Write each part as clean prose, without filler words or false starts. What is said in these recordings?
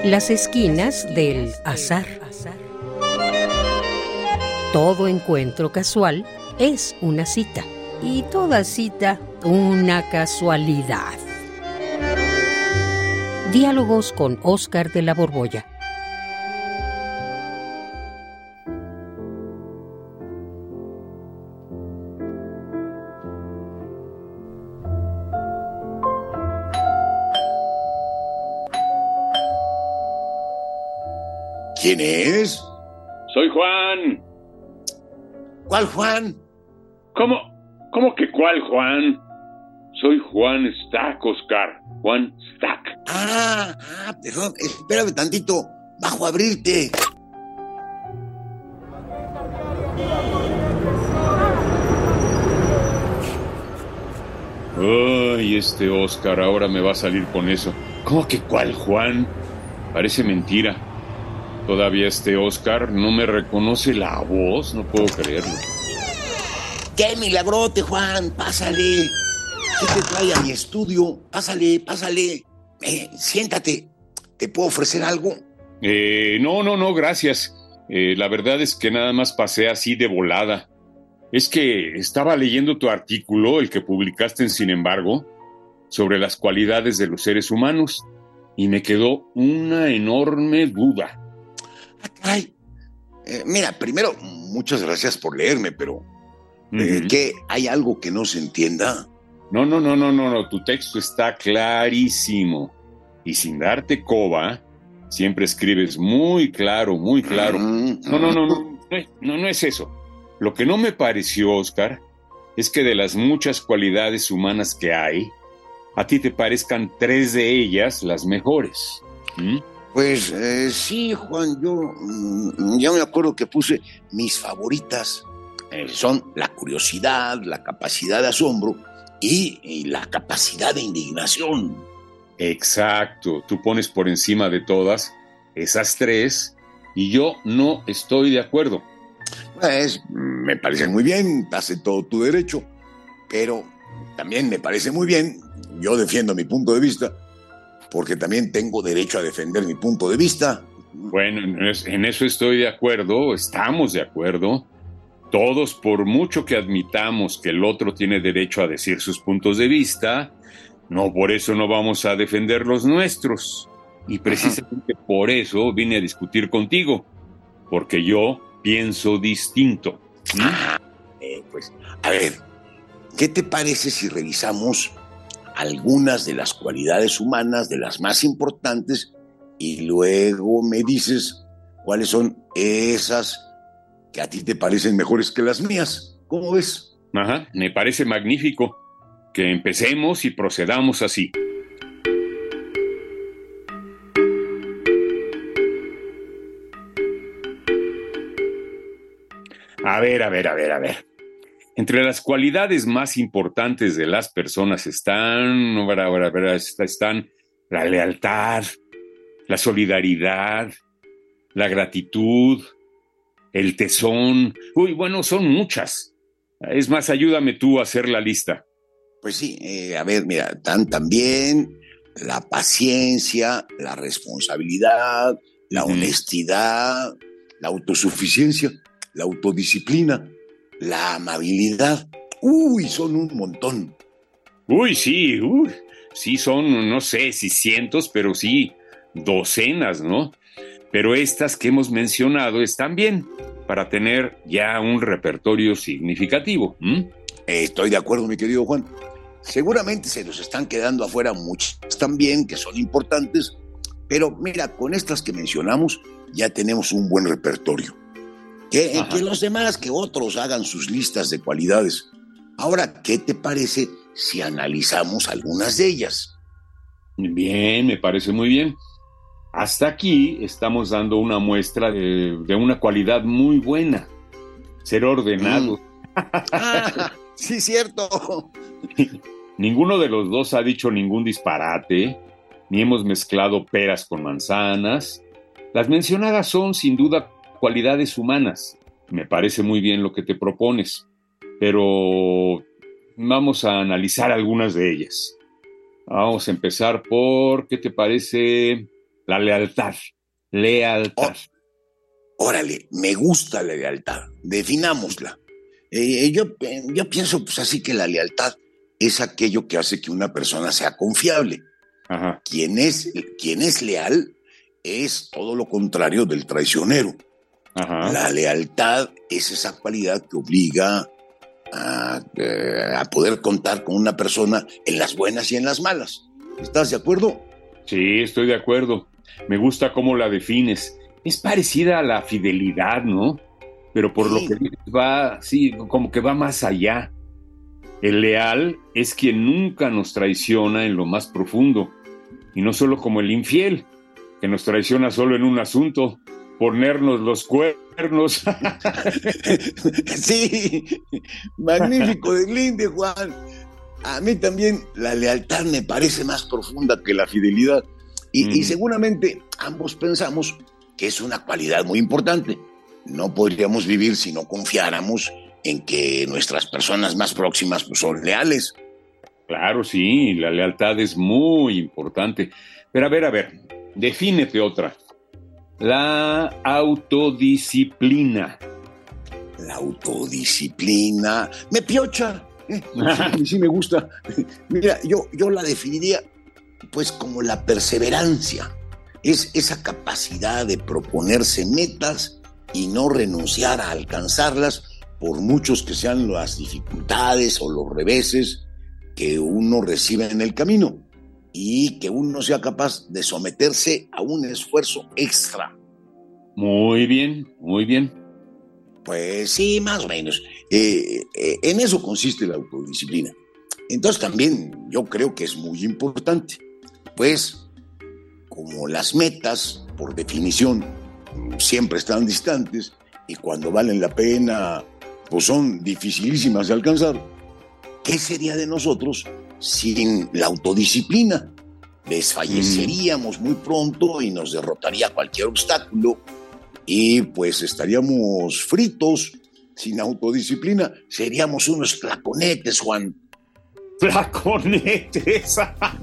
Las esquinas del azar. Todo encuentro casual es una cita y toda cita una casualidad. Diálogos con Óscar de la Borbolla. ¿Quién es? Soy Juan. ¿Cuál Juan? ¿Cómo que cuál Juan? Soy Juan Stack, Oscar. Juan Stack. Perdón, espérame tantito. Bajo a abrirte. Ay, Oscar ahora me va a salir con eso. ¿Cómo que cuál Juan? Parece mentira. Todavía Oscar no me reconoce la voz, no puedo creerlo. ¡Qué milagrote, Juan! Pásale. ¿Qué te trae a mi estudio? Pásale. Siéntate. ¿Te puedo ofrecer algo? No, gracias. La verdad es que nada más pasé así de volada. Es que estaba leyendo tu artículo, el que publicaste en Sin embargo, sobre las cualidades de los seres humanos, y me quedó una enorme duda. Caray. Mira, primero, muchas gracias por leerme, pero ¿qué? ¿Hay algo que no se entienda? No, tu texto está clarísimo. Y sin darte coba, siempre escribes muy claro. No es eso. Lo que no me pareció, Óscar, es que de las muchas cualidades humanas que hay, a ti te parezcan 3 de ellas las mejores. Pues sí, Juan, yo ya me acuerdo que puse mis favoritas. Son la curiosidad, la capacidad de asombro y la capacidad de indignación. Exacto, tú pones por encima de todas esas 3 y yo no estoy de acuerdo. Pues me parece muy bien, estás en todo tu derecho, pero también me parece muy bien, yo defiendo mi punto de vista, porque también tengo derecho a defender mi punto de vista. Bueno, en eso estoy de acuerdo, estamos de acuerdo. Todos, por mucho que admitamos que el otro tiene derecho a decir sus puntos de vista, no por eso no vamos a defender los nuestros. Y precisamente por eso vine a discutir contigo, porque yo pienso distinto. Pues, a ver, ¿qué te parece si revisamos algunas de las cualidades humanas, de las más importantes, y luego me dices cuáles son esas que a ti te parecen mejores que las mías? ¿Cómo ves? Me parece magnífico. Que empecemos y procedamos así. A ver. Entre las cualidades más importantes de las personas están la lealtad, la solidaridad, la gratitud, el tesón. Son muchas. Es más, ayúdame tú a hacer la lista. Pues sí, a ver, mira, también la paciencia, la responsabilidad, la honestidad, la autosuficiencia, la autodisciplina, la amabilidad. Son un montón. Sí son, no sé si cientos, pero sí docenas, ¿no? Pero estas que hemos mencionado están bien para tener ya un repertorio significativo. Estoy de acuerdo, mi querido Juan. Seguramente se nos están quedando afuera muchas también que son importantes, pero mira, con estas que mencionamos ya tenemos un buen repertorio. Que los demás, que otros hagan sus listas de cualidades. Ahora, ¿qué te parece si analizamos algunas de ellas? Bien, me parece muy bien. Hasta aquí estamos dando una muestra de una cualidad muy buena. Ser ordenado. Sí, cierto. Ninguno de los dos ha dicho ningún disparate, ni hemos mezclado peras con manzanas. Las mencionadas son, sin duda, cualidades humanas. Me parece muy bien lo que te propones, pero vamos a analizar algunas de ellas. Vamos a empezar por, ¿qué te parece? La lealtad. Lealtad. Órale, me gusta la lealtad. Definámosla. Yo pienso pues así que la lealtad es aquello que hace que una persona sea confiable. Ajá. Quien es leal es todo lo contrario del traicionero. Ajá. La lealtad es esa cualidad que obliga a poder contar con una persona en las buenas y en las malas. ¿Estás de acuerdo? Sí, estoy de acuerdo. Me gusta cómo la defines. Es parecida a la fidelidad, ¿no? Pero por Sí. lo que dices sí, como que va más allá. El leal es quien nunca nos traiciona en lo más profundo. Y no solo como el infiel, que nos traiciona solo en un asunto, ponernos los cuernos. Sí, magnífico, deslinde, Juan. A mí también la lealtad me parece más profunda que la fidelidad. Y seguramente ambos pensamos que es una cualidad muy importante. No podríamos vivir si no confiáramos en que nuestras personas más próximas pues, son leales. Claro, sí, la lealtad es muy importante. Pero a ver, defínete otra. La autodisciplina. La autodisciplina me piocha. Sí me gusta. Mira, yo la definiría pues como la perseverancia. Es esa capacidad de proponerse metas y no renunciar a alcanzarlas por muchos que sean las dificultades o los reveses que uno recibe en el camino y que uno sea capaz de someterse a un esfuerzo extra. Muy bien, muy bien. Pues sí, más o menos. En eso consiste la autodisciplina. Entonces también yo creo que es muy importante, pues como las metas, por definición, siempre están distantes y cuando valen la pena, pues son dificilísimas de alcanzar. ¿Qué sería de nosotros sin la autodisciplina? Desfalleceríamos muy pronto y nos derrotaría cualquier obstáculo y pues estaríamos fritos. Sin autodisciplina seríamos unos flaconetes, Juan. ¡Flaconetes!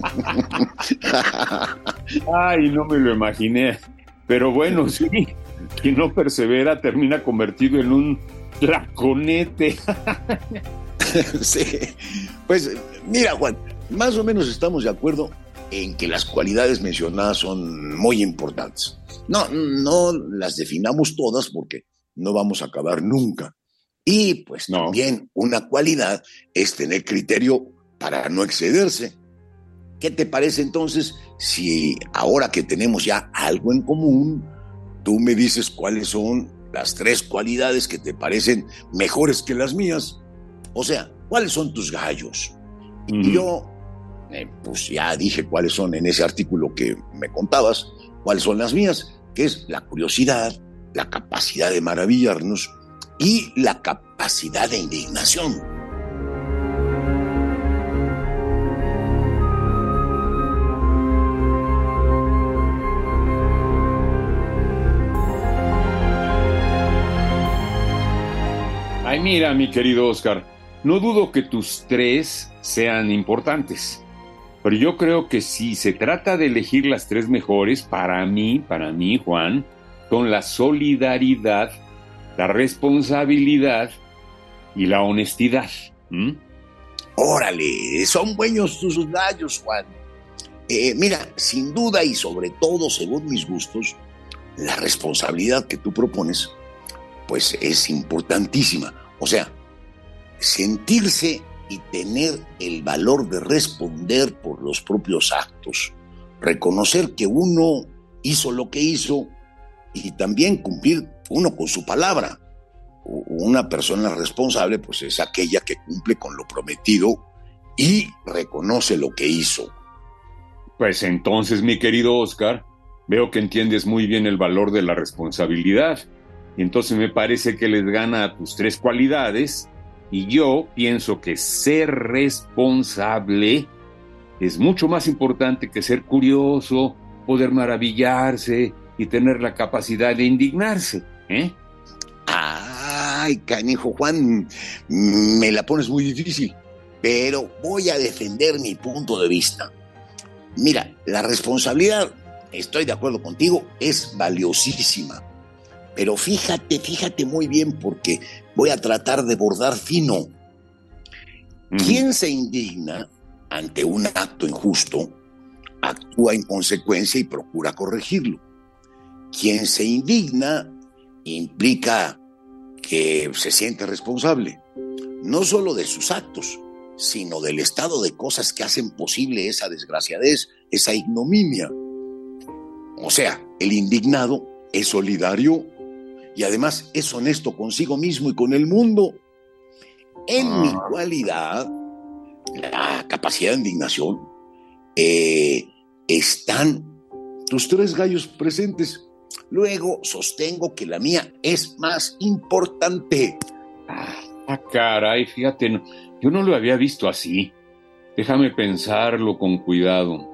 Ay, no me lo imaginé. Pero bueno, sí, quien no persevera termina convertido en un flaconete. Sí, pues mira, Juan, más o menos estamos de acuerdo en que las cualidades mencionadas son muy importantes. No las definamos todas porque no vamos a acabar nunca. Y pues también una cualidad es tener criterio para no excederse. ¿Qué te parece entonces si ahora que tenemos ya algo en común, tú me dices cuáles son las 3 cualidades que te parecen mejores que las mías? O sea, ¿cuáles son tus gallos? Y yo, pues ya dije cuáles son en ese artículo que me contabas, cuáles son las mías, que es la curiosidad, la capacidad de maravillarnos y la capacidad de indignación. Ay, mira, mi querido Oscar, no dudo que tus 3 sean importantes, pero yo creo que si se trata de elegir las 3 mejores, para mí, Juan, son la solidaridad, la responsabilidad y la honestidad. Órale, son buenos tus gallos, Juan. Mira, sin duda y sobre todo, según mis gustos, la responsabilidad que tú propones, pues es importantísima. O sea, sentirse y tener el valor de responder por los propios actos, reconocer que uno hizo lo que hizo y también cumplir uno con su palabra. Una persona responsable pues es aquella que cumple con lo prometido y reconoce lo que hizo. Pues entonces, mi querido Oscar, veo que entiendes muy bien el valor de la responsabilidad. Y entonces me parece que les gana a tus 3 cualidades. Y yo pienso que ser responsable es mucho más importante que ser curioso, poder maravillarse y tener la capacidad de indignarse, ¿eh? Ay, canijo, Juan, me la pones muy difícil, pero voy a defender mi punto de vista. Mira, la responsabilidad estoy de acuerdo contigo, es valiosísima. Pero fíjate muy bien, porque voy a tratar de bordar fino. Quien se indigna ante un acto injusto, actúa en consecuencia y procura corregirlo. Quien se indigna implica que se siente responsable, no solo de sus actos, sino del estado de cosas que hacen posible esa desgraciadez, esa ignominia. O sea, el indignado es solidario y además es honesto consigo mismo y con el mundo. En mi cualidad, la capacidad de indignación, están tus 3 gallos presentes. Luego sostengo que la mía es más importante. Caray, fíjate, yo no lo había visto así. Déjame pensarlo con cuidado.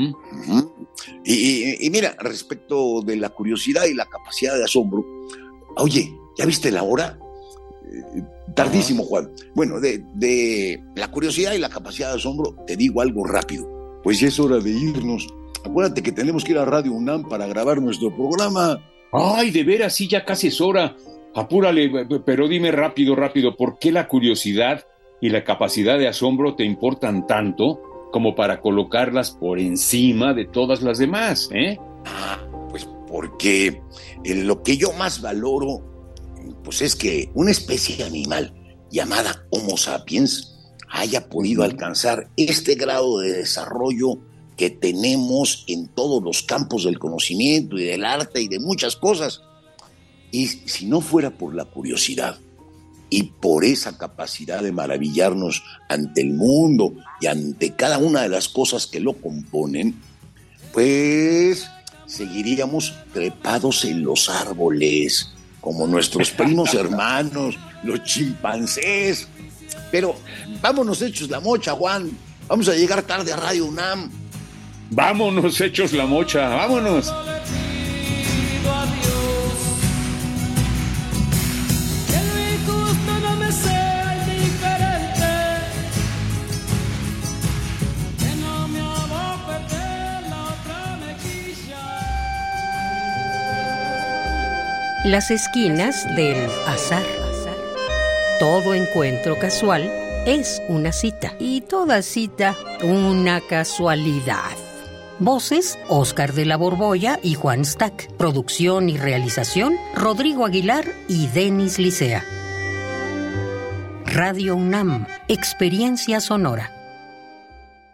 Y mira, respecto de la curiosidad y la capacidad de asombro, oye, ¿ya viste la hora? Tardísimo, Juan. Bueno, de la curiosidad y la capacidad de asombro, te digo algo rápido. Pues ya es hora de irnos. Acuérdate que tenemos que ir a Radio UNAM para grabar nuestro programa. Ay, de veras, sí, ya casi es hora. Apúrale, pero dime rápido, ¿por qué la curiosidad y la capacidad de asombro te importan tanto como para colocarlas por encima de todas las demás, eh? Pues porque lo que yo más valoro, pues es que una especie animal llamada Homo sapiens haya podido alcanzar este grado de desarrollo que tenemos en todos los campos del conocimiento y del arte y de muchas cosas. Y si no fuera por la curiosidad y por esa capacidad de maravillarnos ante el mundo y ante cada una de las cosas que lo componen, pues seguiríamos trepados en los árboles, como nuestros primos hermanos, los chimpancés. Pero vámonos hechos la mocha, Juan. Vamos a llegar tarde a Radio UNAM. Vámonos hechos la mocha, vámonos. Las esquinas del azar. Todo encuentro casual es una cita y toda cita una casualidad. Voces: Óscar de la Borbolla y Juan Stack. Producción y realización: Rodrigo Aguilar y Denis Licea. Radio UNAM, experiencia sonora.